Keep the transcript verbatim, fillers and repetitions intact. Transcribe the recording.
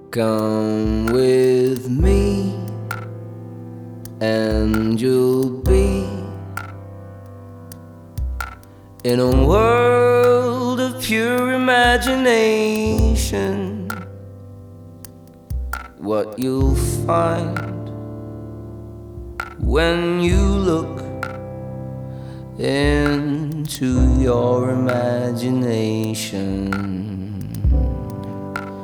Come with me and you'll be in a world of pure imagination. What you'll find when you look into your imagination.